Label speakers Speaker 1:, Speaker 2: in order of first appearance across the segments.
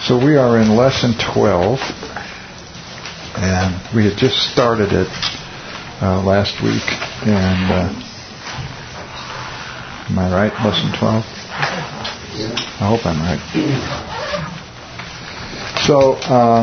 Speaker 1: So we are in lesson 12, and we had just started it last week. And am I right? Lesson 12? I hope I'm right. So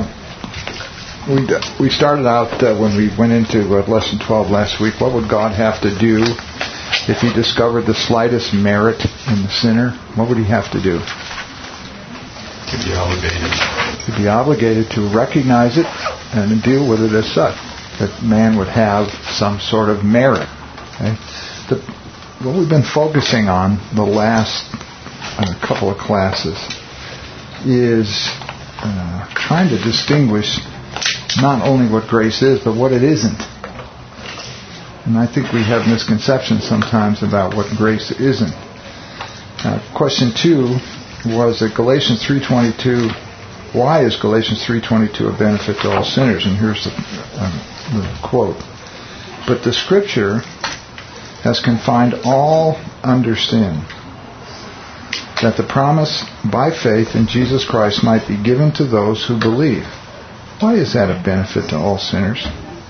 Speaker 1: we started out when we went into lesson 12 last week. What would God have to do if He discovered the slightest merit in the sinner? What would He have to do?
Speaker 2: He'd be obligated.
Speaker 1: He'd be obligated to recognize it and deal with it as such. That man would have some sort of merit. Okay? What we've been focusing on the last couple of classes is trying to distinguish not only what grace is, but what it isn't. And I think we have misconceptions sometimes about what grace isn't. Question 2 was that Galatians 3:22. Why is Galatians 3:22 a benefit to all sinners? And here's the quote. But the Scripture has confined all under sin, that the promise by faith in Jesus Christ might be given to those who believe. Why is that a benefit to all sinners?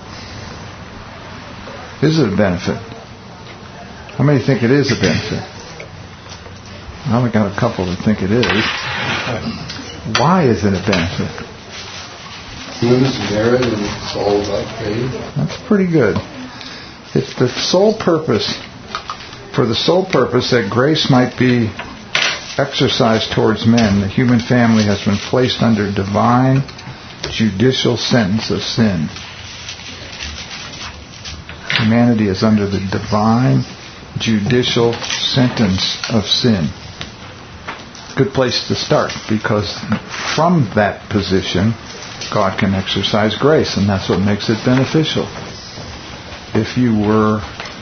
Speaker 1: Is it a benefit? How many think it is a benefit? I only got a couple that think it is. Why is it a benefit?
Speaker 3: Goodness, merit, and it's all about faith.
Speaker 1: That's pretty good. It's for the sole purpose that grace might be exercised towards men, the human family has been placed under divine judicial sentence of sin. Humanity is under the divine judicial sentence of sin. Good place to start, because from that position God can exercise grace, and that's what makes it beneficial. If you were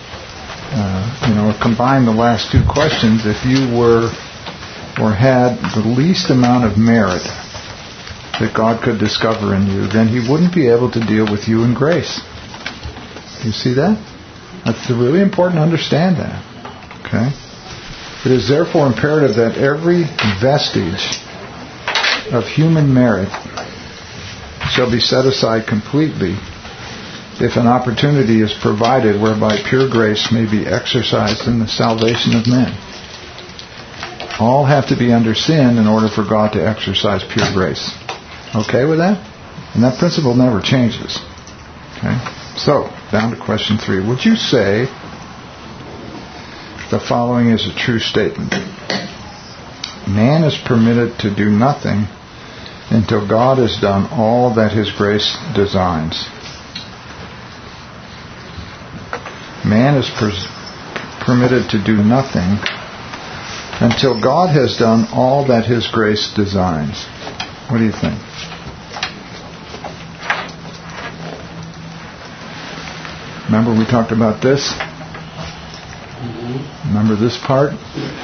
Speaker 1: combine the last two questions, if you were or had the least amount of merit that God could discover in you, then He wouldn't be able to deal with you in grace. You see that? That's really important to understand that. Okay? It is therefore imperative that every vestige of human merit shall be set aside completely if an opportunity is provided whereby pure grace may be exercised in the salvation of men. All have to be under sin in order for God to exercise pure grace. Okay with that? And that principle never changes. Okay? So, down to question 3. Would you say the following is a true statement? Man is permitted to do nothing until God has done all that His grace designs. Man is permitted to do nothing until God has done all that His grace designs. What do you think? Remember we talked about this? Remember this part?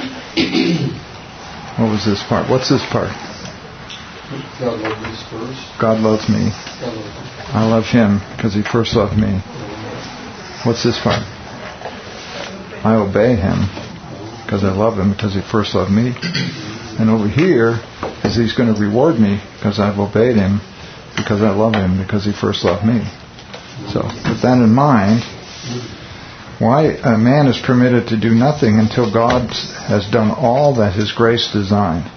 Speaker 1: What was this part? What's this part?
Speaker 3: God loved us first.
Speaker 1: God loves me. I love Him because He first loved me. What's this part? I obey Him because I love Him because He first loved me. And over here is He's going to reward me because I've obeyed Him because I love Him because He first loved me. So with that in mind, why a man is permitted to do nothing until God has done all that His grace designed.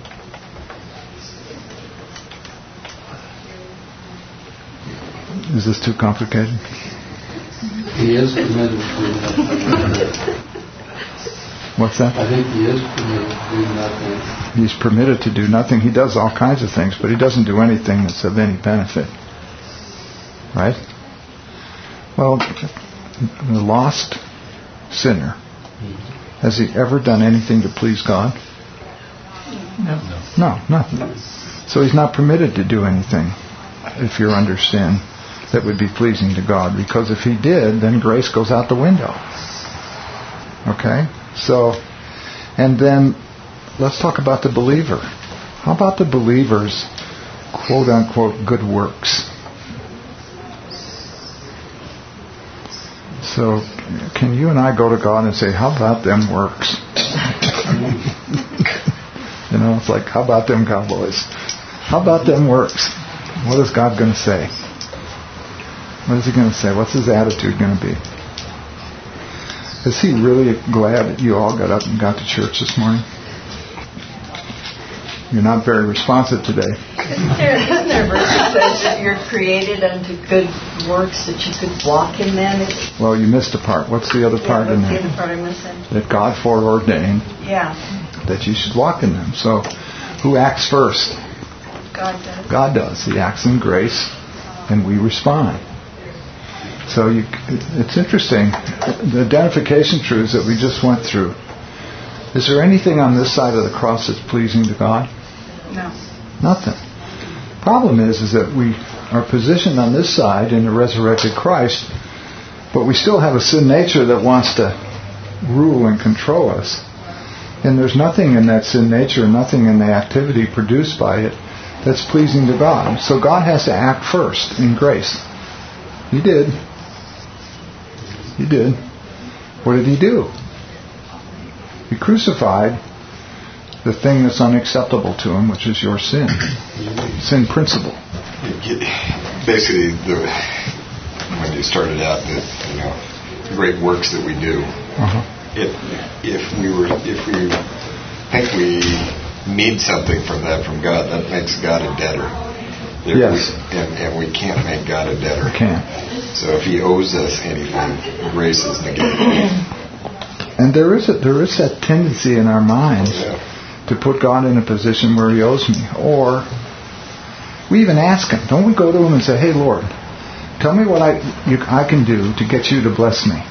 Speaker 1: Is this too complicated?
Speaker 3: He is permitted to do nothing.
Speaker 1: What's that?
Speaker 3: I think He is permitted to do nothing.
Speaker 1: He's permitted to do nothing. He does all kinds of things, but He doesn't do anything that's of any benefit. Right? Well, the lost sinner, has he ever done anything to please God? No, nothing. So he's not permitted to do anything, if you're under sin, that would be pleasing to God. Because if he did, then grace goes out the window. Okay? So, and then let's talk about the believer. How about the believer's quote-unquote good works? So, can you and I go to God and say, how about them works? It's like, how about them Cowboys? How about them works? What is God going to say? What is He going to say? What's His attitude going to be? Is He really glad that you all got up and got to church this morning? You're not very responsive today.
Speaker 4: Isn't there a verse that says that you're created unto good works that you could walk in them?
Speaker 1: Well, you missed a part. What's the other part in there?
Speaker 4: What's the other part I'm missing?
Speaker 1: That God foreordained that you should walk in them. So, who acts first?
Speaker 4: God does.
Speaker 1: God does. He acts in grace, and we respond. So it's interesting. The identification truths that we just went through. Is there anything on this side of the cross that's pleasing to God?
Speaker 4: No.
Speaker 1: Nothing. Problem is that we are positioned on this side in the resurrected Christ, but we still have a sin nature that wants to rule and control us. And there's nothing in that sin nature, nothing in the activity produced by it that's pleasing to God. So God has to act first in grace. He did. He did. What did He do? He crucified the thing that's unacceptable to Him, which is your sin. Sin principle.
Speaker 2: Basically, when you started out, the great works that we do, if we think we need something from God, that makes God a debtor.
Speaker 1: Yes.
Speaker 2: And we can't make God a debtor.
Speaker 1: Can't.
Speaker 2: So if He owes us anything, grace is negated.
Speaker 1: And there is that tendency in our minds to put God in a position where He owes me. Or we even ask Him. Don't we go to Him and say, hey, Lord, tell me what I can do to get You to bless me.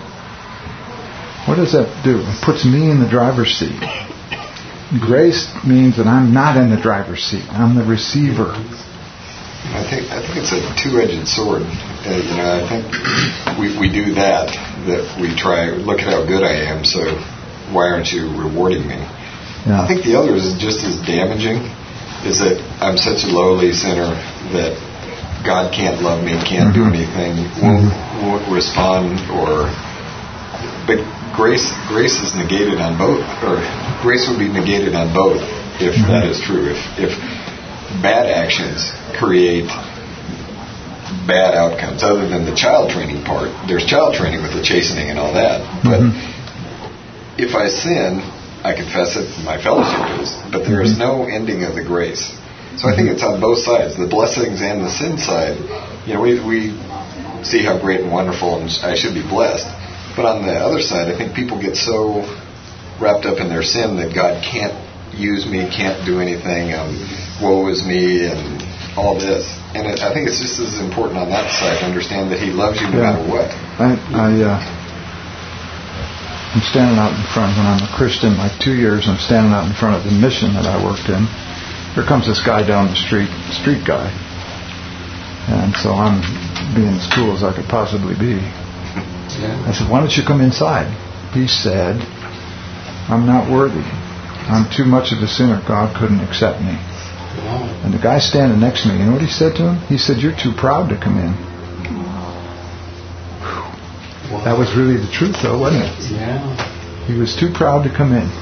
Speaker 1: What does that do? It puts me in the driver's seat. Grace means that I'm not in the driver's seat. I'm the receiver.
Speaker 2: I think it's a two-edged sword. I think we do that we try, look at how good I am, so why aren't You rewarding me? Yeah. I think the other is just as damaging, is that I'm such a lowly sinner that God can't love me, can't do anything, won't respond, but grace is negated on both, or grace would be negated on both if that is true. If bad actions create bad outcomes, other than the child training part. There's child training with the chastening and all that. But if I sin, I confess it, my fellowship is. But there is no ending of the grace. So I think it's on both sides, the blessings and the sin side. We see how great and wonderful and I should be blessed. But on the other side, I think people get so wrapped up in their sin that God can't use me, can't do anything, woe is me, and all this. And I think it's just as important on that side to understand that He loves you no matter what.
Speaker 1: I'm standing out in front, when I'm a Christian, like 2 years, I'm standing out in front of the mission that I worked in. Here comes this guy down the street guy. And so I'm being as cool as I could possibly be. I said, why don't you come inside? He said, I'm not worthy. I'm too much of a sinner. God couldn't accept me. And the guy standing next to me, you know what he said to him? He said, you're too proud to come in. That was really the truth, though, wasn't it?
Speaker 3: Yeah.
Speaker 1: He was too proud to come in.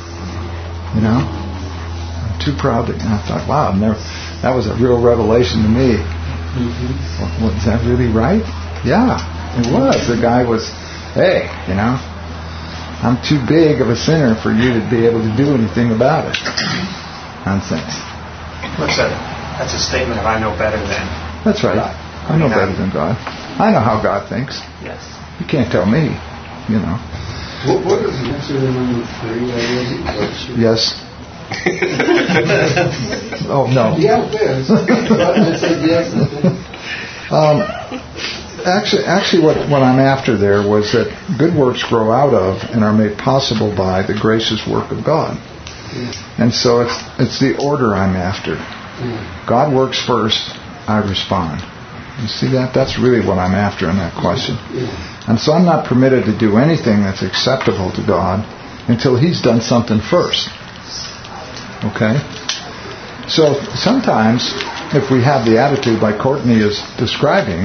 Speaker 1: I'm too proud to. And I thought, wow, that was a real revelation to me. Was that really right? Yeah, it was. The guy was, hey, I'm too big of a sinner for you to be able to do anything about it. Nonsense.
Speaker 5: That's a statement of I know better than.
Speaker 1: That's right. I know better than God. I know how God thinks.
Speaker 5: Yes.
Speaker 1: You can't tell me,
Speaker 3: What is the answer to number 3?
Speaker 1: Yes. Oh, no.
Speaker 3: Yeah, it is. I said yes.
Speaker 1: Actually, what I'm after there was that good works grow out of and are made possible by the gracious work of God. And so it's the order I'm after. God works first, I respond. You see that? That's really what I'm after in that question. And so I'm not permitted to do anything that's acceptable to God until He's done something first. Okay? So sometimes, if we have the attitude like Courtney is describing,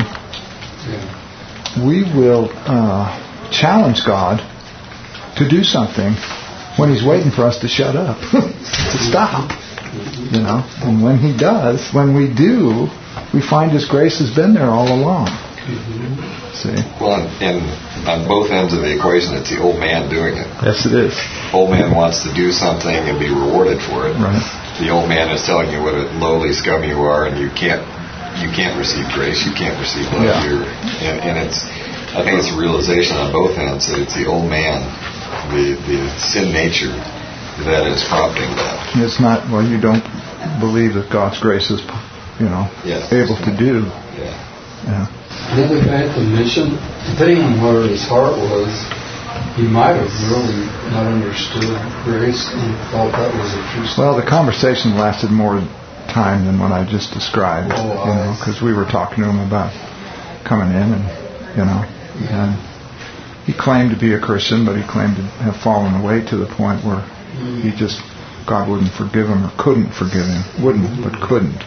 Speaker 1: we will challenge God to do something when He's waiting for us to shut up, to stop. You know, and when He does, when we do, we find His grace has been there all along. See?
Speaker 2: Well, and on both ends of the equation, it's the old man doing it.
Speaker 1: Yes, it is.
Speaker 2: Old man wants to do something and be rewarded for it.
Speaker 1: Right.
Speaker 2: The old man is telling you what a lowly scum you are, and you can't receive grace. You can't receive love.
Speaker 1: Yeah.
Speaker 2: And it's, I think it's a realization on both ends that it's the old man, the sin nature, that is prompting that.
Speaker 1: It's not, well, you don't believe that God's grace is, able to do. Yeah.
Speaker 3: Getting back to mission, depending on where his heart was, he might have really not understood grace and thought that was a true story.
Speaker 1: Well, the conversation lasted more time than what I just described, because we were talking to him about coming in, and he claimed to be a Christian, but he claimed to have fallen away to the point where God wouldn't forgive him or couldn't forgive him. Wouldn't, but couldn't.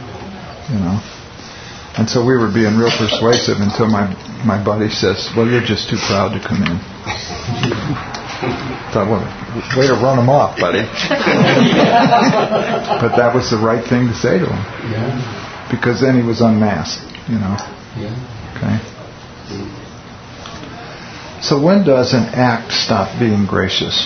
Speaker 1: And so we were being real persuasive until my buddy says, well, you're just too proud to come in. Thought, well, way to run him off, buddy. But that was the right thing to say to him.
Speaker 3: Yeah.
Speaker 1: Because then he was unmasked,
Speaker 3: Yeah.
Speaker 1: Okay? So when does an act stop being gracious?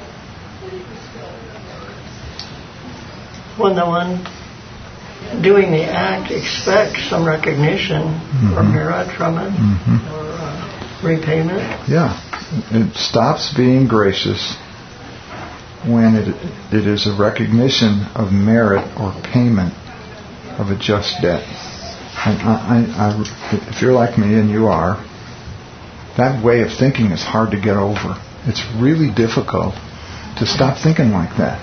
Speaker 4: When the one doing the act expects some recognition or merit from it, or repayment.
Speaker 1: Yeah. It stops being gracious when it is a recognition of merit or payment of a just debt. And if you're like me, and you are, that way of thinking is hard to get over. It's really difficult to stop thinking like that.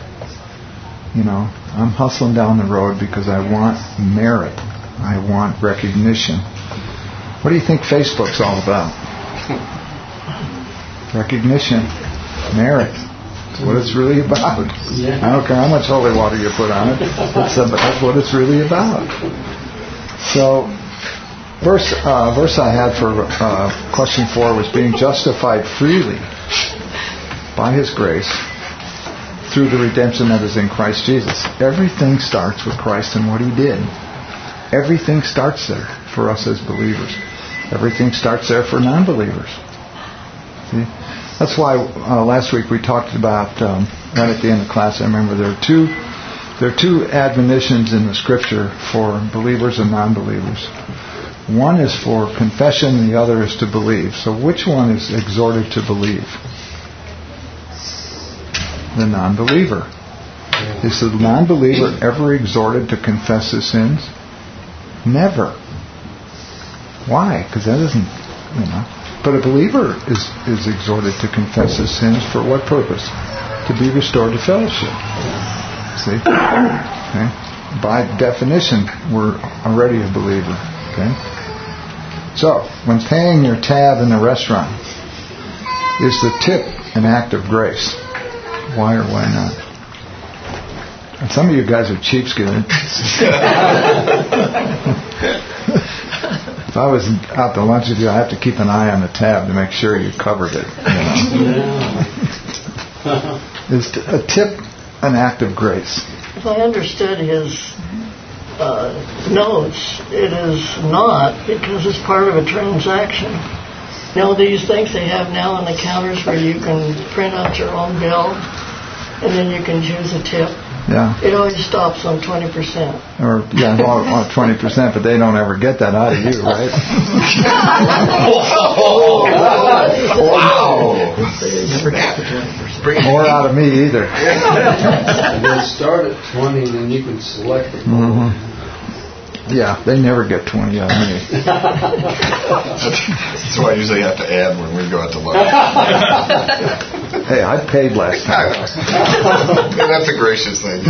Speaker 1: I'm hustling down the road because I want merit. I want recognition. What do you think Facebook's all about? Recognition, merit. That's what it's really about.
Speaker 3: Yeah.
Speaker 1: I don't care how much holy water you put on it. That's what it's really about. So, verse I had for question 4 was being justified freely by His grace through the redemption that is in Christ Jesus. Everything starts with Christ and what He did. Everything starts there for us as believers. Everything starts there for non-believers. See? That's why last week we talked about, right at the end of class, I remember there are two admonitions in the Scripture for believers and non-believers. One is for confession, the other is to believe. So which one is exhorted to believe? The non-believer. Is the non-believer ever exhorted to confess his sins? Never. Why? Because that isn't, But a believer is exhorted to confess his sins for what purpose? To be restored to fellowship. See? Okay? By definition, we're already a believer. Okay? So, when paying your tab in the restaurant, is the tip an act of grace? Why or why not? And some of you guys are cheapskates. If I was out to lunch with you, I have to keep an eye on the tab to make sure you covered it. Is a tip an act of grace?
Speaker 4: If I understood his notes, it is not, because it's part of a transaction. These things they have now on the counters where you can print out your own bill and then you can choose a tip.
Speaker 1: Yeah.
Speaker 4: It always stops on 20%.
Speaker 1: Or 20%, but they don't ever get that out of you, right?
Speaker 2: Wow!
Speaker 1: Or out of me either.
Speaker 3: They start at 20 and then you can select it.
Speaker 1: Yeah, they never get 20 out of me.
Speaker 2: That's why I usually have to add when we go out to lunch.
Speaker 1: Hey, I paid last time.
Speaker 2: That's a gracious thing,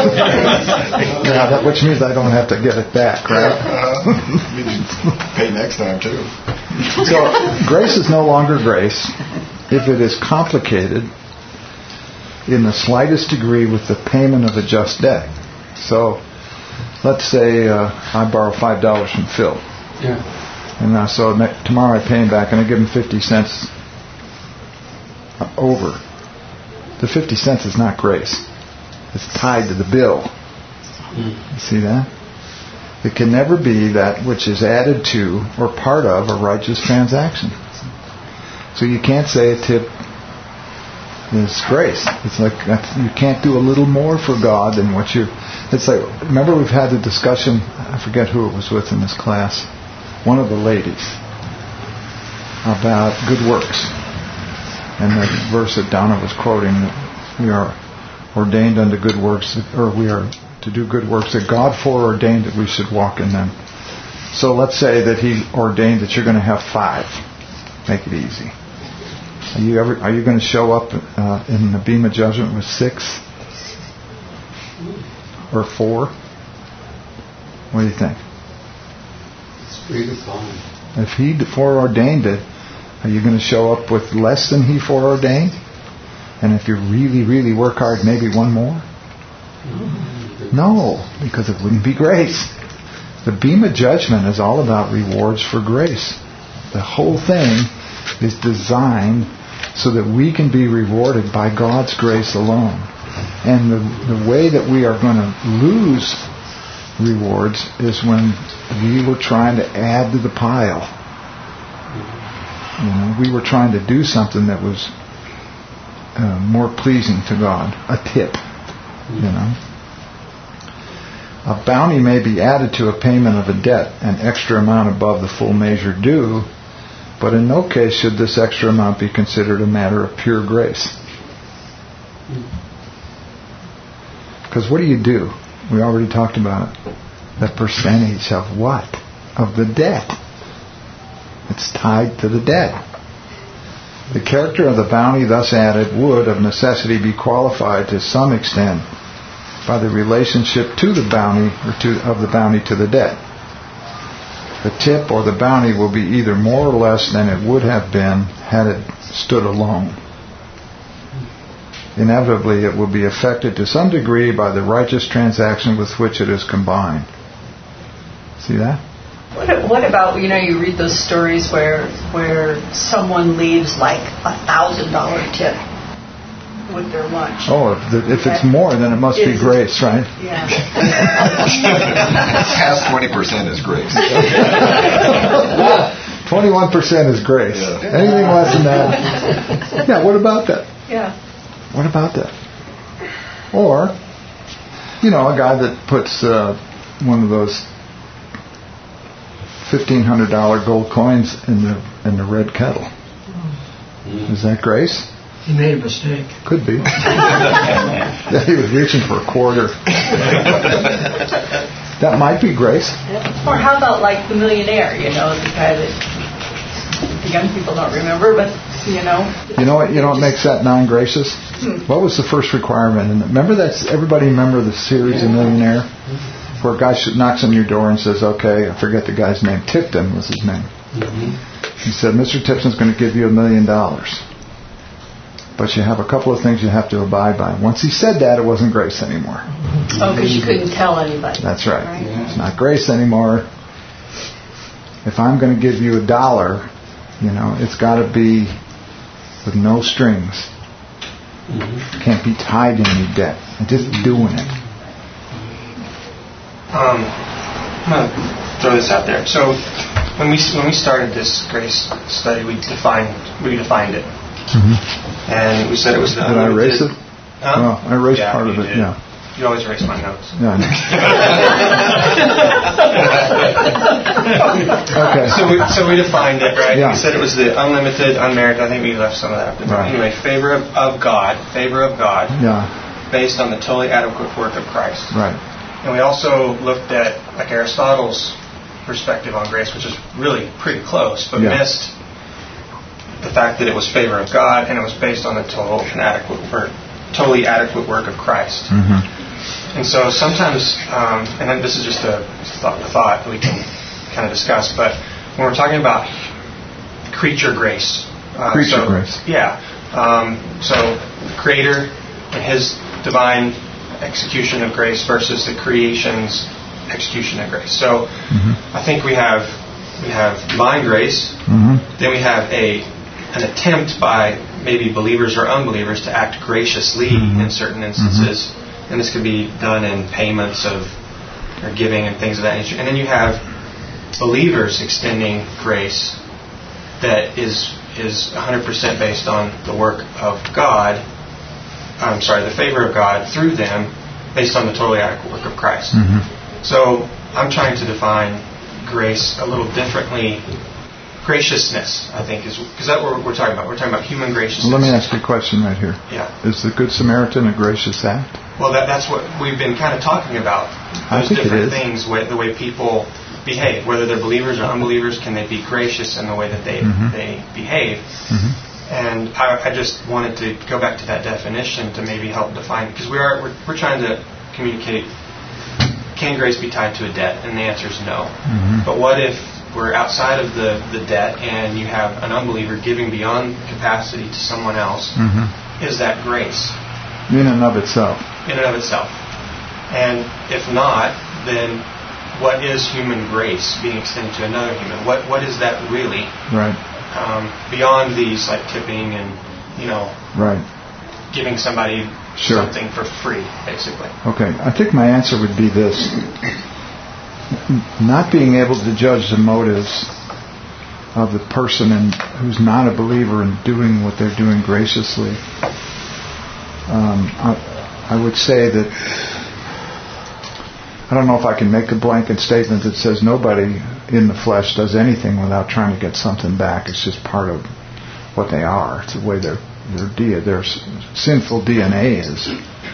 Speaker 1: Which means I don't have to get it back, right?
Speaker 2: You pay next time, too.
Speaker 1: So, grace is no longer grace if it is complicated in the slightest degree with the payment of a just debt. So, let's say I borrow $5 from Phil.
Speaker 3: Yeah.
Speaker 1: And so tomorrow I pay him back and I give him 50 cents over. The 50 cents is not grace. It's tied to the bill. You see that? It can never be that which is added to or part of a righteous transaction. So you can't say a tip is grace. It's like you can't do a little more for God than what you... It's like, remember we've had the discussion, I forget who it was with in this class, one of the ladies, about good works. And the verse that Donna was quoting, that we are ordained unto good works, or we are to do good works, that God foreordained that we should walk in them. So let's say that He ordained that you're going to have 5. Make it easy. Are you going to show up in the beam of judgment with 6 or 4? What do you think?
Speaker 3: It's predefined.
Speaker 1: If He foreordained it, are you going to show up with less than He foreordained? And if you really, really work hard, maybe one more? No, because it wouldn't be grace. The beam of judgment is all about rewards for grace. The whole thing is designed so that we can be rewarded by God's grace alone. And the way that we are going to lose rewards is when we were trying to add to the pile. We were trying to do something that was more pleasing to God. A tip. A bounty may be added to a payment of a debt, an extra amount above the full measure due, but in no case should this extra amount be considered a matter of pure grace. Because what do? We already talked about it. The percentage of what? Of the debt. It's tied to the debt. The character of the bounty thus added would, of necessity, be qualified to some extent by the relationship to the bounty of the bounty to the debt. The tip or the bounty will be either more or less than it would have been had it stood alone. Inevitably, it will be affected to some degree by the righteous transaction with which it is combined. See that?
Speaker 6: What about, you read those stories where someone leaves like $1,000 tip with their lunch?
Speaker 1: Oh, if it's more, then it must be grace, right?
Speaker 6: Yeah.
Speaker 2: Past 20% is grace.
Speaker 1: 21% is grace.
Speaker 2: Yeah.
Speaker 1: Anything less than that? Yeah, what about that?
Speaker 6: Yeah.
Speaker 1: What about that? Or, a guy that puts one of those $1,500 gold coins in the red kettle. Is that grace?
Speaker 4: He made a mistake.
Speaker 1: Could be. Yeah, he was reaching for a quarter. That might be grace.
Speaker 6: Or how about like the millionaire, the guy that the young people don't remember, but
Speaker 1: You know what makes that non-gracious? What was the first requirement? And remember everybody remember the series The Millionaire? Where a guy knocks on your door and says, okay, I forget the guy's name, Tipton was his name. He said, Mr. Tipton's going to give you $1 million. But you have a couple of things you have to abide by. Once he said that, it wasn't grace anymore.
Speaker 6: Oh, because you couldn't tell anybody.
Speaker 1: That's right. It's not grace anymore. If I'm going to give you $1, it's got to be with no strings. Can't be tied to any debt. And just doing it.
Speaker 5: I'm going to throw this out there. So when we started this grace study, we defined it. And we said it was...
Speaker 1: Did I erase it?
Speaker 5: Huh?
Speaker 1: Oh, I erased part of it,
Speaker 5: did.
Speaker 1: yeah.
Speaker 5: You always erase my notes.
Speaker 1: Yeah, I know. Okay.
Speaker 5: So we defined it, right?
Speaker 1: Yeah.
Speaker 5: We said it was the unlimited, unmerited. I think we left some of that.
Speaker 1: Right.
Speaker 5: Anyway, favor of God,
Speaker 1: Yeah.
Speaker 5: based on the totally adequate work of Christ.
Speaker 1: Right.
Speaker 5: And we also looked at like Aristotle's perspective on grace, which is really pretty close, but missed the fact that it was favor of God and it was based on the totally adequate work of Christ. And so sometimes, and then this is just a thought that we can kind of discuss, but when we're talking about creature grace.
Speaker 1: Grace.
Speaker 5: Yeah. So the Creator and His divine execution of grace versus the creation's execution of grace. So I think we have divine grace, then we have an attempt by maybe believers or unbelievers to act graciously in certain instances, and this could be done in payments of or giving and things of that nature. And then you have believers extending grace that is 100% based on the work of God. The favor of God through them, based on the totally adequate work of Christ. So I'm trying to define grace a little differently. Graciousness, I think, is because that's what we're talking about. We're talking about human graciousness.
Speaker 1: Well, let me ask you a question right here.
Speaker 5: Yeah.
Speaker 1: Is the Good Samaritan a gracious act?
Speaker 5: Well, that's what we've been kind of talking about. Those different things, the way people behave, whether they're believers or unbelievers, can they be gracious in the way that they behave? And I just wanted to go back to that definition to maybe help define, because we're trying to communicate, can grace be tied to a debt? And the answer is no. But what if we're outside of the debt and you have an unbeliever giving beyond capacity to someone else? Is that grace?
Speaker 1: In and of itself.
Speaker 5: In and of itself. And if not, then what is human grace being extended to another human? What is that really?
Speaker 1: Right.
Speaker 5: Beyond these, like tipping and,
Speaker 1: right,
Speaker 5: giving somebody something for free, basically.
Speaker 1: Okay, I think my answer would be this. Not being able to judge the motives of the person who's not a believer and doing what they're doing graciously, I would say that I don't know if I can make a blanket statement that says nobody in the flesh does anything without trying to get something back. It's just part of what they are. It's the way their sinful DNA is.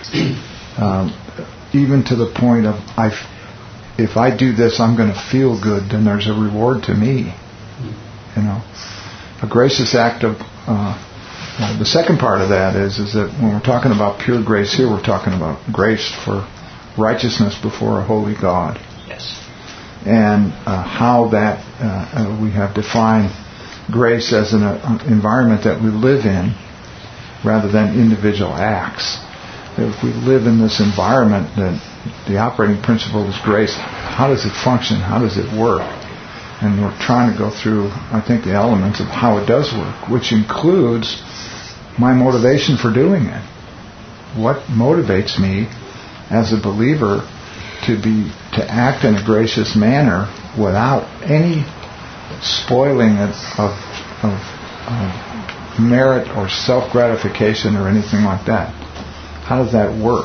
Speaker 1: Even to the point of if I do this, I'm going to feel good, then there's a reward to me. A gracious act of the second part of that is that when we're talking about pure grace here, we're talking about grace for righteousness before a holy God.
Speaker 5: Yes.
Speaker 1: And how that we have defined grace as an environment that we live in rather than individual acts. If we live in this environment, that the operating principle is grace. How does it function? How does it work? And we're trying to go through, I think, the elements of how it does work, which includes my motivation for doing it. What motivates me as a believer to act in a gracious manner without any spoiling of merit or self-gratification or anything like that? How does that work?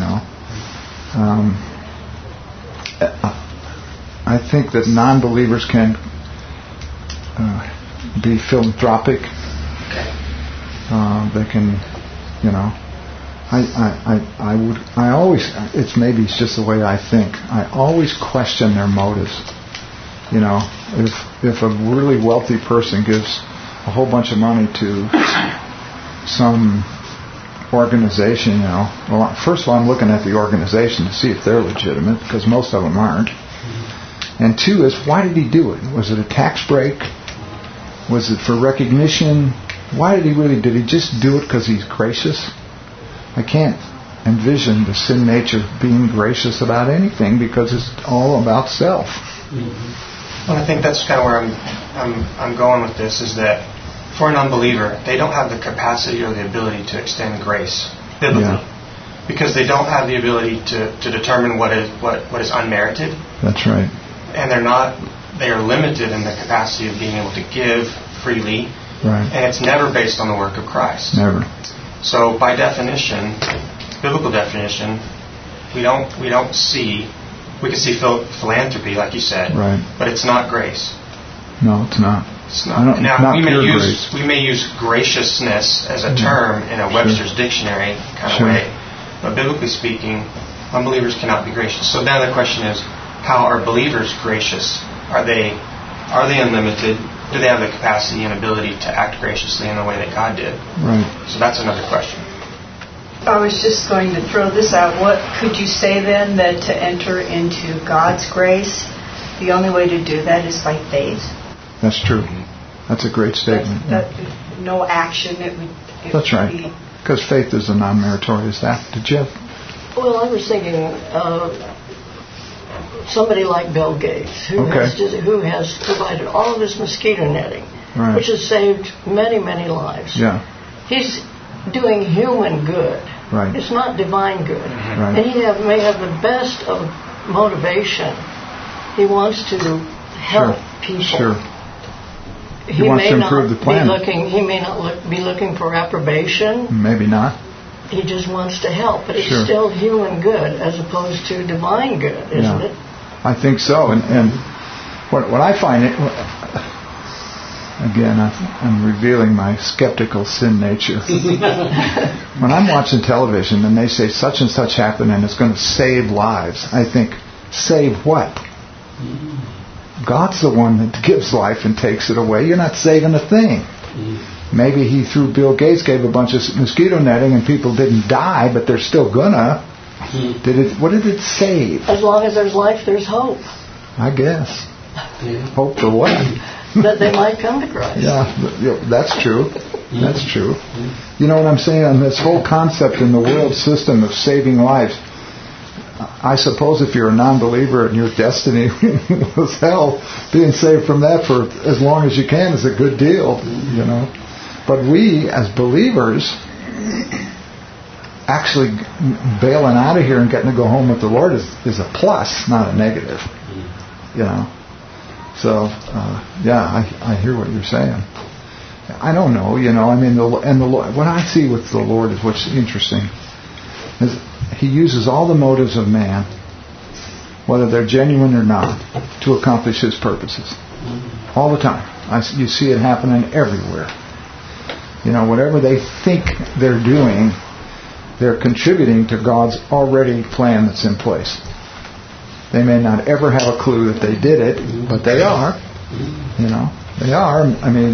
Speaker 1: I think that non-believers can be philanthropic. They can, I always, it's just the way I think. I always question their motives. If a really wealthy person gives a whole bunch of money to some organization, well, first of all, I'm looking at the organization to see if they're legitimate, because most of them aren't. And two is, why did he do it? Was it a tax break? Was it for recognition? Did he just do it because he's gracious? I can't envision the sin nature being gracious about anything, because it's all about self.
Speaker 5: Well, I think that's kind of where I'm going with this, is that for an unbeliever, they don't have the capacity or the ability to extend grace biblically, because they don't have the ability to determine what is unmerited.
Speaker 1: That's right.
Speaker 5: And they are limited in the capacity of being able to give freely.
Speaker 1: Right.
Speaker 5: And it's never based on the work of Christ.
Speaker 1: Never.
Speaker 5: So by definition, biblical definition, we can see philanthropy, like you said,
Speaker 1: right,
Speaker 5: but it's not grace.
Speaker 1: No, it's not.
Speaker 5: It's not. Now we may use graciousness as a term in a Webster's dictionary kind of way, but biblically speaking, unbelievers cannot be gracious. So now the question is, how are believers gracious? Are they unlimited? Do they have the capacity and ability to act graciously in the way that God did?
Speaker 1: Right.
Speaker 5: So that's another question.
Speaker 6: I was just going to throw this out. What could you say then, that to enter into God's grace, the only way to do that is by faith?
Speaker 1: That's true. That's a great statement.
Speaker 6: No action.
Speaker 1: That's right. Because faith is a non-meritorious act. Did you have?
Speaker 4: Well, I was thinking somebody like Bill Gates, who has provided all of this mosquito netting, which has saved many, many lives.
Speaker 1: Yeah.
Speaker 4: He's doing human good.
Speaker 1: Right.
Speaker 4: It's not divine good.
Speaker 1: Right.
Speaker 4: And he may have the best of motivation. He wants to help people.
Speaker 1: Sure. He wants to improve the planet.
Speaker 4: He may not be looking for approbation.
Speaker 1: Maybe not.
Speaker 4: He just wants to help, but it's
Speaker 1: Sure.
Speaker 4: still human good as opposed to divine good, isn't it?
Speaker 1: I think so. And what I find, again, I'm revealing my skeptical sin nature. When I'm watching television and they say such and such happened and it's going to save lives, I think, save what? God's the one that gives life and takes it away. You're not saving a thing. Maybe he, through Bill Gates, gave a bunch of mosquito netting and people didn't die, but they're still gonna. What did it save?
Speaker 4: As long as there's life, there's hope.
Speaker 1: I guess. Hope for what?
Speaker 4: That they might come to Christ.
Speaker 1: Yeah, that's true. That's true. You know what I'm saying? On this whole concept in the world system of saving lives, I suppose if you're a non-believer and your destiny was hell, being saved from that for as long as you can is a good deal, you know. But we, as believers, actually bailing out of here and getting to go home with the Lord is a plus, not a negative, you know. So, I hear what you're saying. I don't know, you know. I mean, the Lord, what I see with the Lord is what's interesting is he uses all the motives of man, whether they're genuine or not, to accomplish his purposes. All the time. You see it happening everywhere. You know, whatever they think they're doing, they're contributing to God's already plan that's in place. They may not ever have a clue that they did it, but they are. You know, they are. I mean,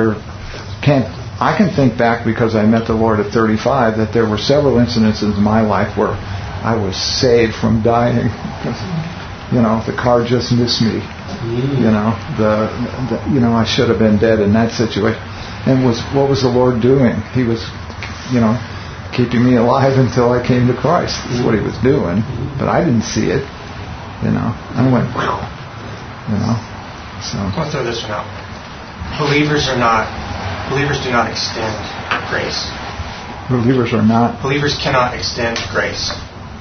Speaker 1: I can think back, because I met the Lord at 35, that there were several incidences in my life where I was saved from dying. You know, the car just missed me. You know, I should have been dead in that situation. And what was the Lord doing? He was, you know, keeping me alive until I came to Christ. That's what he was doing. But I didn't see it. You know, I went, whew, you know. So
Speaker 5: I'll throw this one out. Believers do not extend grace.
Speaker 1: Believers are not.
Speaker 5: Believers cannot extend grace.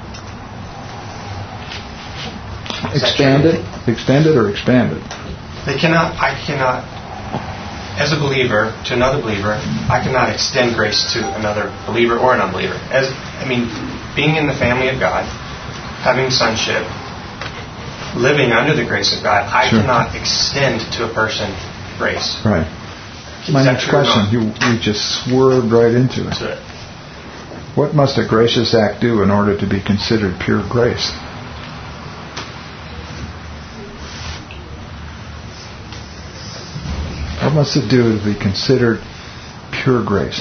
Speaker 1: Extend it or expand it?
Speaker 5: I cannot, as a believer to another believer, I cannot extend grace to another believer or an unbeliever. Being in the family of God, having sonship, living under the grace of God, I cannot extend to a person grace.
Speaker 1: Right. My next question, you just swerved right into it.
Speaker 5: That's it.
Speaker 1: What must a gracious act do in order to be considered pure grace? What must it do to be considered pure grace?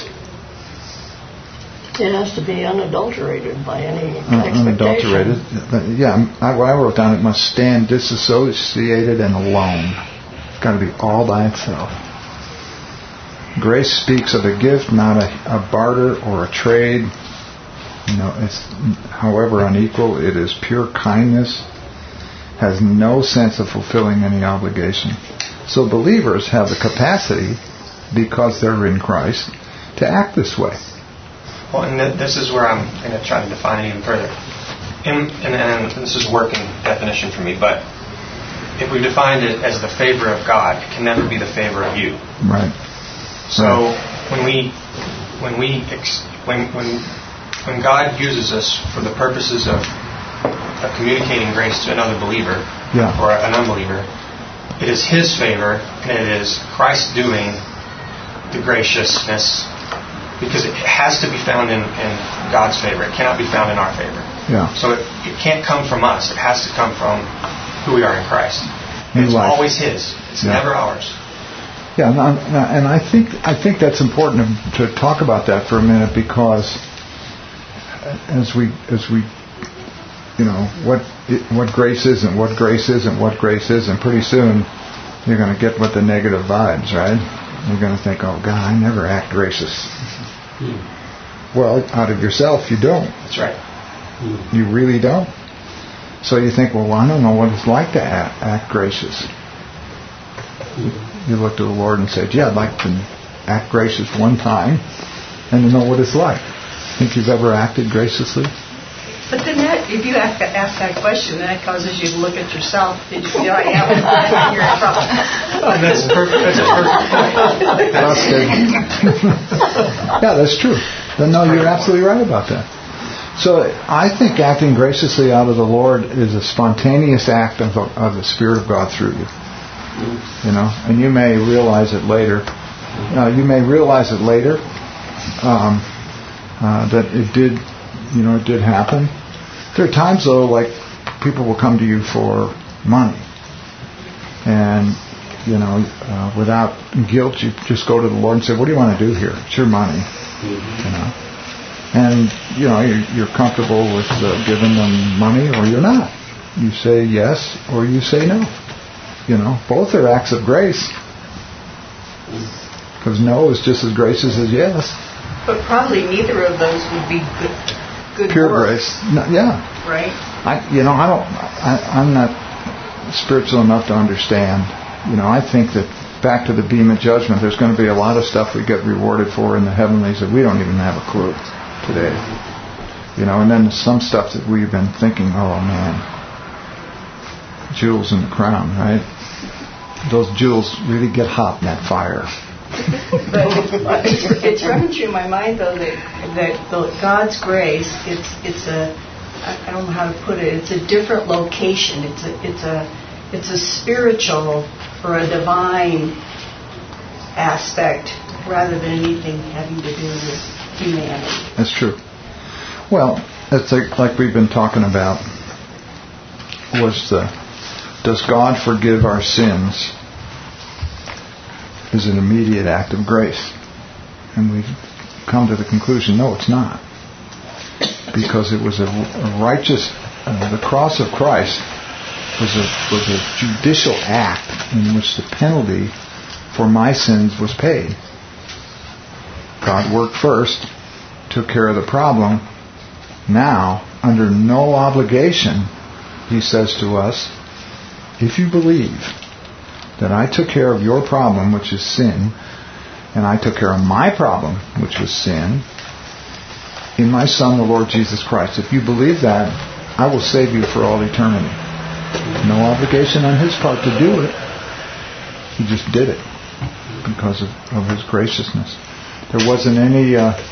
Speaker 4: It has to be unadulterated by any expectation.
Speaker 1: Unadulterated. Yeah, I wrote down it must stand disassociated and alone. It's got to be all by itself. Grace speaks of a gift, not a barter or a trade. You know, it's however unequal. It is pure kindness. Has no sense of fulfilling any obligation. So believers have the capacity, because they're in Christ, to act this way.
Speaker 5: Well, and this is where I'm going to try to define it even further. And this is working definition for me, but if we defined it as the favor of God, it can never be the favor of you.
Speaker 1: Right.
Speaker 5: So when God uses us for the purposes of communicating grace to another believer or an unbeliever, it is His favor, and it is Christ doing the graciousness, because it has to be found in God's favor. It cannot be found in our favor.
Speaker 1: Yeah.
Speaker 5: So it can't come from us. It has to come from who we are in Christ. And it's always His. It's never ours.
Speaker 1: Yeah, and I think that's important to talk about that for a minute, because as we you know what grace isn't, pretty soon you're going to get with the negative vibes, right? You're going to think, oh God, I never act gracious. Well, out of yourself you don't.
Speaker 5: That's right.
Speaker 1: You really don't. So you think, well, I don't know what it's like to act gracious. You look to the Lord and say, gee, I'd like to act gracious one time and to know what it's like. think you've ever acted graciously?
Speaker 6: But then if you ask that question, that causes you to look at yourself. Did you feel I am? You're in trouble.
Speaker 5: That's perfect. That's a perfect point.
Speaker 1: Yeah, that's true. No, you're absolutely right about that. So I think acting graciously out of the Lord is a spontaneous act of the Spirit of God through you. You know, and you may realize it later. That it did. You know, it did happen. There are times, though, like people will come to you for money. And, you know, without guilt, you just go to the Lord and say, what do you want to do here? It's your money. You know. And, you know, you're comfortable with giving them money or you're not. You say yes or you say no. You know, both are acts of grace. Because no is just as gracious as yes.
Speaker 6: But probably neither of those would be good
Speaker 1: pure
Speaker 6: work.
Speaker 1: grace. No, yeah.
Speaker 6: Right?
Speaker 1: I'm not spiritual enough to understand. You know, I think that back to the beam of judgment, there's going to be a lot of stuff we get rewarded for in the heavenlies that we don't even have a clue today. You know, and then some stuff that we've been thinking, oh man, jewels in the crown, right? Those jewels really get hot in that fire.
Speaker 6: But it's running through my mind, though, that God's grace, it's a, I don't know how to put it, it's a different location. It's a spiritual or a divine aspect rather than anything having to do with humanity.
Speaker 1: That's true. Well, it's like we've been talking about, does God forgive our sins? Is an immediate act of grace. And we've come to the conclusion, no, it's not. Because it was a righteous, the cross of Christ was a judicial act in which the penalty for my sins was paid. God worked first, took care of the problem. Now, under no obligation, He says to us, if you believe that I took care of your problem, which is sin, and I took care of my problem, which was sin, in my Son, the Lord Jesus Christ. If you believe that, I will save you for all eternity. No obligation on His part to do it. He just did it because of His graciousness. There wasn't any,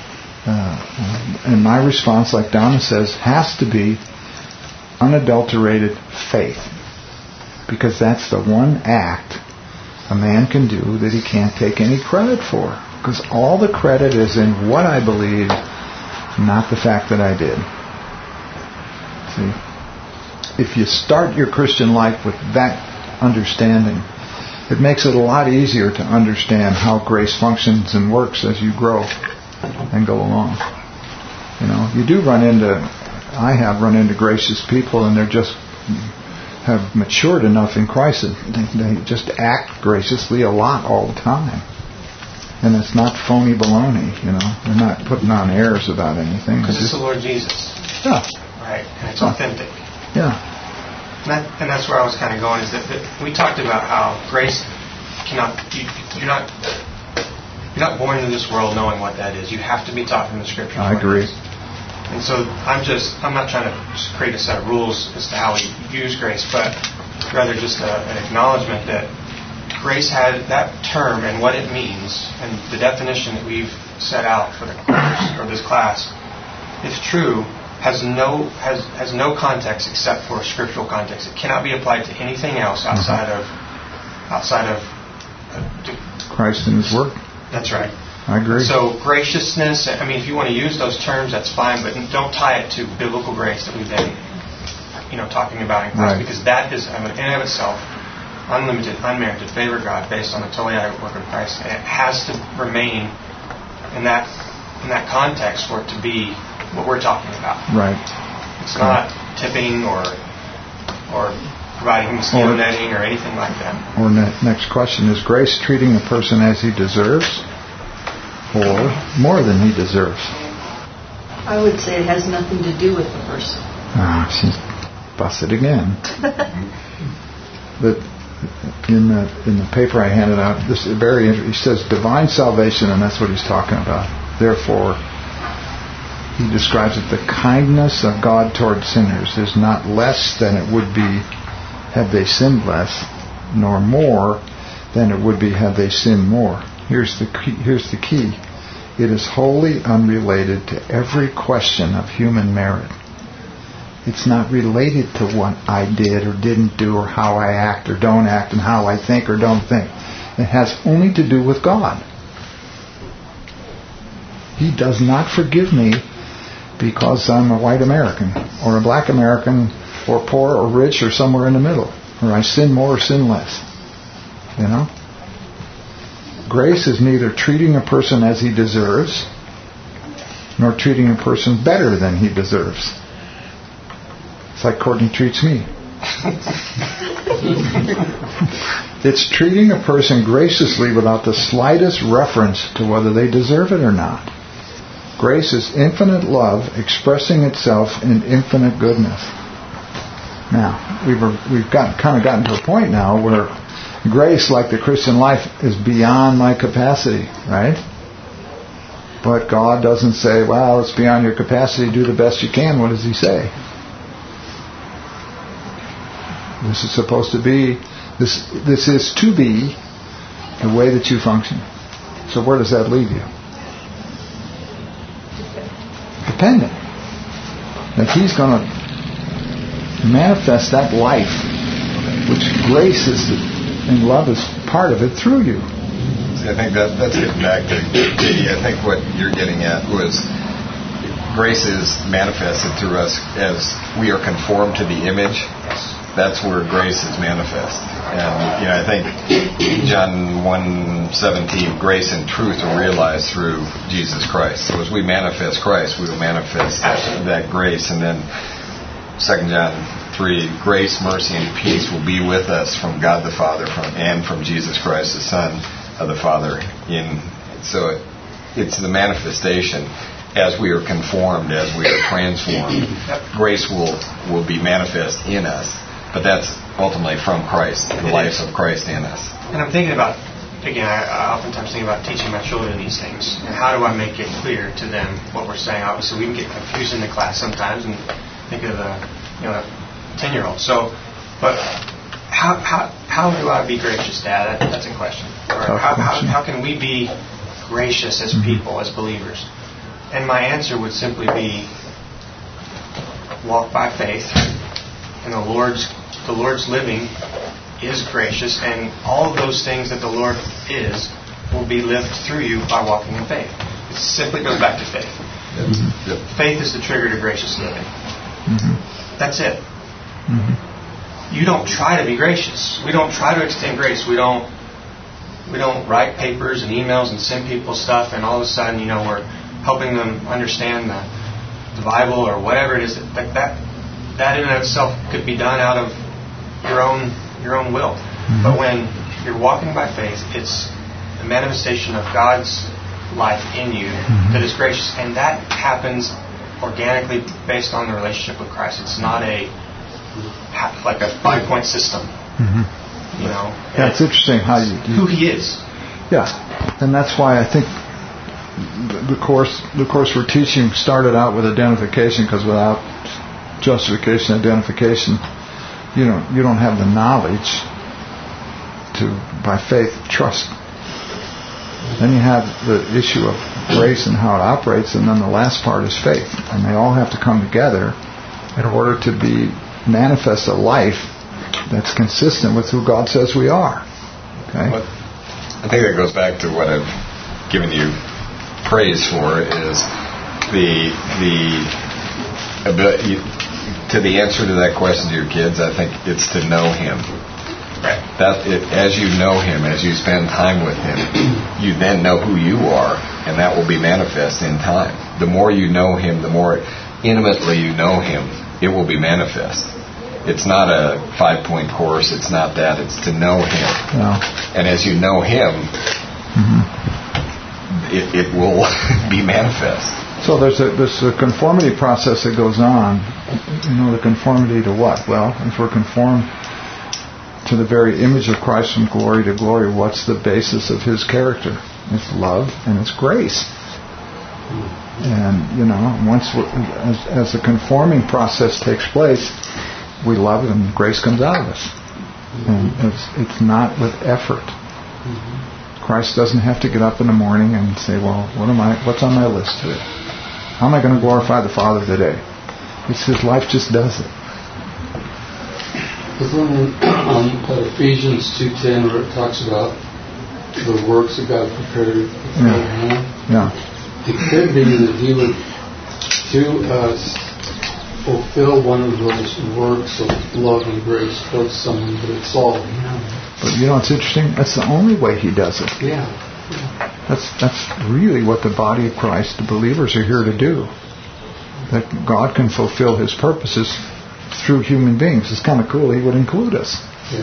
Speaker 1: and my response, like Donna says, has to be unadulterated faith. Because that's the one act a man can do that he can't take any credit for. Because all the credit is in what I believe, not the fact that I did. See? If you start your Christian life with that understanding, it makes it a lot easier to understand how grace functions and works as you grow and go along. You know, you do I have run into gracious people, and they're just have matured enough in Christ that they just act graciously a lot all the time. And it's not phony baloney, you know. They're not putting on airs about anything.
Speaker 5: Because it's the Lord Jesus.
Speaker 1: Yeah.
Speaker 5: Right, and it's authentic.
Speaker 1: Yeah.
Speaker 5: And that's where I was kind of going, is that we talked about how grace cannot, you're not born into this world knowing what that is. You have to be taught from the Scriptures.
Speaker 1: I agree.
Speaker 5: And so I'm not trying to just create a set of rules as to how we use grace, but rather just an acknowledgement that grace had that term and what it means, and the definition that we've set out for the course or this class, if true, has no context except for scriptural context. It cannot be applied to anything else outside of
Speaker 1: Christ and His work.
Speaker 5: That's right.
Speaker 1: I agree.
Speaker 5: So graciousness, I mean, if you want to use those terms, that's fine, but don't tie it to biblical grace that we've been, talking about in class, because that is, in and of itself, unlimited, unmerited favor of God based on the totally adequate work of Christ, and it has to remain in that context for it to be what we're talking about.
Speaker 1: Right.
Speaker 5: It's not tipping or providing mosquito netting or anything like that.
Speaker 1: Or next question, is grace treating the person as he deserves, or more than he deserves?
Speaker 6: I would say it has nothing to do with the person.
Speaker 1: She's busted again. But in the paper I handed out, this is very interesting. He says divine salvation, and that's what he's talking about. Therefore, he describes it, the kindness of God toward sinners is not less than it would be had they sinned less, nor more than it would be had they sinned more. Here's the key. It is wholly unrelated to every question of human merit. It's not related to what I did or didn't do, or how I act or don't act, and how I think or don't think. It has only to do with God. He does not forgive me because I'm a white American, or a black American, or poor or rich, or somewhere in the middle, or I sin more or sin less. You know? Grace is neither treating a person as he deserves, nor treating a person better than he deserves. It's like Courtney treats me. It's treating a person graciously without the slightest reference to whether they deserve it or not. Grace is infinite love expressing itself in infinite goodness. Now, we've gotten to a point now where grace, like the Christian life, is beyond my capacity, right? But God doesn't say, well, it's beyond your capacity, do the best you can. What does He say? This is supposed to be, this is to be the way that you function. So where does that leave you? Dependent. That He's going to manifest that life, which grace is and love is part of it, through you.
Speaker 2: See, I think that's getting back to J.D. I think what you're getting at was grace is manifested through us as we are conformed to the image. That's where grace is manifest. And I think John 1:17, grace and truth are realized through Jesus Christ. So as we manifest Christ, we will manifest that grace. And then 2 John 3, grace, mercy, and peace will be with us from God the Father and from Jesus Christ, the Son of the Father. So it's the manifestation as we are conformed, as we are transformed. Grace will be manifest in us. But that's ultimately from Christ, the life of Christ in us.
Speaker 5: And I'm thinking about, again, I oftentimes think about teaching my children these things. And how do I make it clear to them what we're saying? Obviously, we can get confused in the class sometimes and think of a 10-year-old. So, but how do I be gracious, Dad? That's a question. Or how can we be gracious as people, as believers? And my answer would simply be walk by faith. And the Lord's living is gracious, and all of those things that the Lord is will be lived through you by walking in faith. It simply goes back to faith.
Speaker 2: Yep.
Speaker 5: Faith is the trigger to gracious living.
Speaker 1: Mm-hmm.
Speaker 5: That's it.
Speaker 1: Mm-hmm.
Speaker 5: You don't try to be gracious. We don't try to extend grace. We don't write papers and emails and send people stuff, and all of a sudden, we're helping them understand the Bible or whatever it is. That in and of itself could be done out of your own will. Mm-hmm. But when you're walking by faith, it's the manifestation of God's life in you that is gracious, and that happens organically based on the relationship with Christ. It's not like a 5-point system.
Speaker 1: Mm-hmm. Yeah, it's interesting how
Speaker 5: who He is.
Speaker 1: Yeah, and that's why I think the course we're teaching started out with identification, because without justification, identification, you don't have the knowledge to, by faith, trust. Then you have the issue of grace and how it operates, and then the last part is faith, and they all have to come together in order to be manifest a life that's consistent with who God says we are. Okay.
Speaker 2: Well, I think that goes back to what I've given you praise for, is the ability. To the answer to that question to your kids, I think it's to know Him.
Speaker 5: Right.
Speaker 2: As you know Him, as you spend time with Him, you then know who you are, and that will be manifest in time. The more you know Him, the more intimately you know Him, it will be manifest. It's not a 5-point course. It's not that. It's to know Him.
Speaker 1: No.
Speaker 2: And as you know Him, it will be manifest.
Speaker 1: So there's a conformity process that goes on. The conformity to what? Well, if we're conformed to the very image of Christ from glory to glory, what's the basis of His character? It's love and it's grace. And, once as the conforming process takes place, we love it and grace comes out of us. And it's not with effort. Christ doesn't have to get up in the morning and say, well, what's on my list today? How am I going to glorify the Father today? It's his life just does it.
Speaker 3: There's one on Ephesians 2:10 where it talks about the works that God prepared beforehand.
Speaker 1: Yeah.
Speaker 3: It could be that he would to us fulfill one of those works of love and grace towards someone, but it's all him.
Speaker 1: But it's interesting. That's the only way he does it.
Speaker 3: Yeah.
Speaker 1: That's really what the body of Christ, the believers, are here to do. That God can fulfill his purposes through human beings. It's kind of cool. He would include us.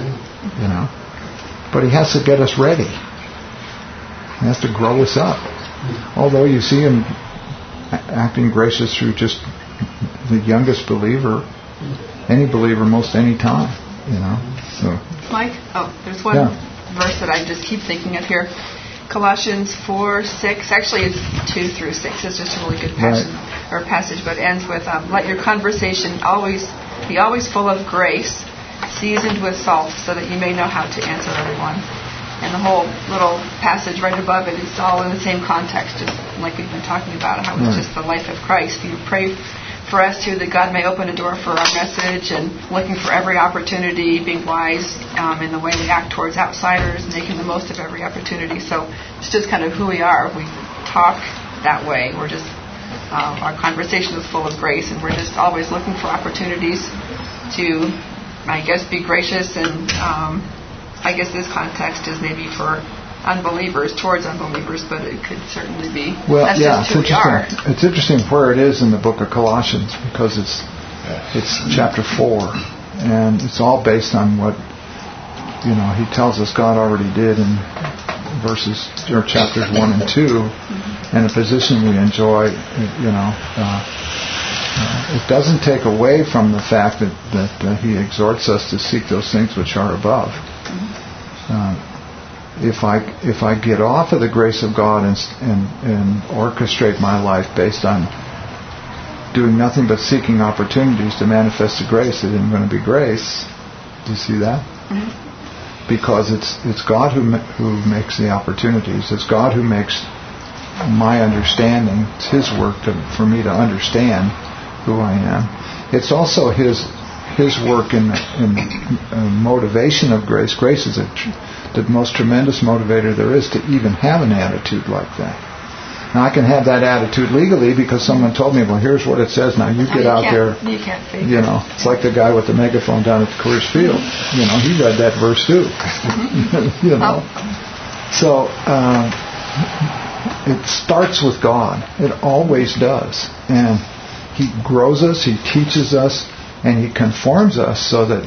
Speaker 3: Yeah.
Speaker 1: But he has to get us ready. He has to grow us up. Although you see him acting gracious through just the youngest believer, any believer, most any time. So.
Speaker 7: Mike, there's one verse that I just keep thinking of here. Colossians 4:6. Actually, it's 2 through 6. It's just a really good passage, but it ends with, "Let your conversation be always full of grace, seasoned with salt, so that you may know how to answer everyone." And the whole little passage right above it is all in the same context, just like we've been talking about, how it's just the life of Christ. You pray for us too, that God may open a door for our message, and looking for every opportunity, being wise in the way we act towards outsiders, making the most of every opportunity. So it's just kind of who we are. We talk that way. We're just our conversation is full of grace, and we're just always looking for opportunities to, I guess, be gracious. And I guess this context is maybe for unbelievers, towards unbelievers, but it could certainly be.
Speaker 1: Well,
Speaker 7: that's
Speaker 1: yeah,
Speaker 7: just who we are.
Speaker 1: It's interesting where it is in the book of Colossians, because it's chapter 4, and it's all based on what he tells us God already did in chapters 1 and 2, and the position we enjoy. It doesn't take away from the fact that he exhorts us to seek those things which are above. If I get off of the grace of God and orchestrate my life based on doing nothing but seeking opportunities to manifest the grace, it isn't going to be grace. Do you see that? Mm-hmm. Because it's God who makes the opportunities. It's God who makes my understanding. It's his work for me to understand who I am. It's also his work in motivation of grace. Grace is the most tremendous motivator there is to even have an attitude like that. Now, I can have that attitude legally because someone told me, well, here's what it says. Now, you get out there.
Speaker 7: You can't fake it.
Speaker 1: It's like the guy with the megaphone down at the Coors Field. He read that verse too. So, it starts with God. It always does. And he grows us, he teaches us, and he conforms us so that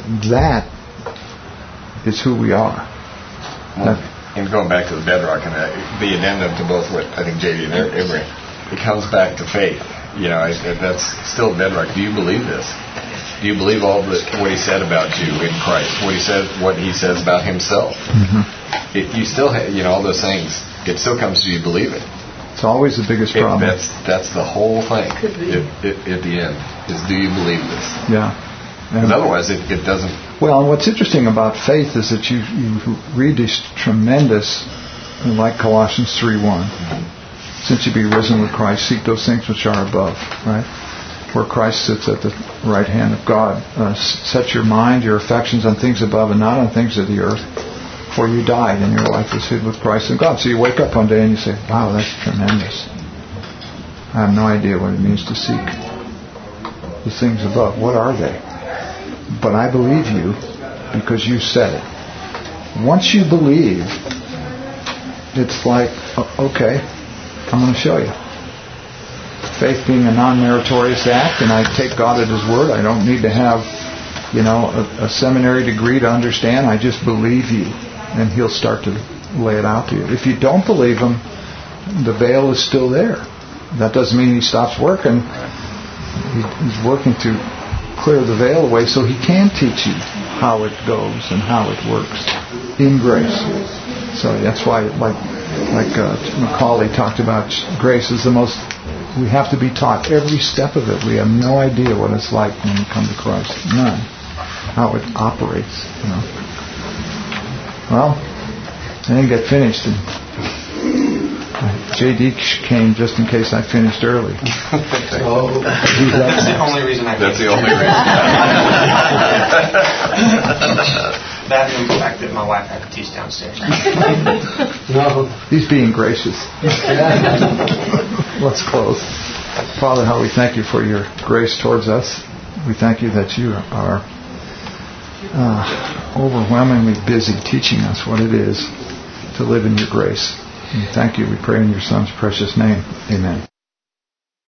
Speaker 1: is who we are.
Speaker 2: And going back to the bedrock and the addendum to both what I think J.D. and Emory, it comes back to faith. That's still bedrock. Do you believe this? Do you believe all what he said about you in Christ? What he says about himself? Mm-hmm. If you still have, all those things, it still comes to you believe it.
Speaker 1: It's always the biggest problem.
Speaker 2: That's the whole thing. At the end is, do you believe this?
Speaker 1: Yeah.
Speaker 2: Because otherwise it doesn't.
Speaker 1: Well, and what's interesting about faith is that you read these tremendous, like Colossians 3:1, mm-hmm. Since you be risen with Christ, seek those things which are above, right? Where Christ sits at the right hand of God. Set your mind, your affections on things above and not on things of the earth. For you died and your life was hid with Christ in God. So you wake up one day and you say, wow, that's tremendous. I have no idea what it means to seek the things above. What are they? But I believe you because you said it. Once you believe, it's like, okay, I'm going to show you. Faith being a non-meritorious act, and I take God at his word. I don't need to have, a seminary degree to understand. I just believe you, and he'll start to lay it out to you. If you don't believe him, the veil is still there. That doesn't mean he stops working. He's working to clear the veil away so he can teach you how it goes and how it works in grace. So that's why, like Macaulay talked about, grace is the most We have to be taught every step of it. We have no idea what it's like when we come to Christ. None. How it operates, you know. Well, I didn't get finished. And JD came just in case I finished early.
Speaker 5: That's the only reason I came.
Speaker 2: That's the only reason.
Speaker 5: That and the fact that my wife had to teach downstairs.
Speaker 3: No.
Speaker 1: He's being gracious. Let's close. Father, how we thank you for your grace towards us. We thank you that you are overwhelmingly busy teaching us what it is to live in your grace. And thank you. We pray in your Son's precious name. Amen.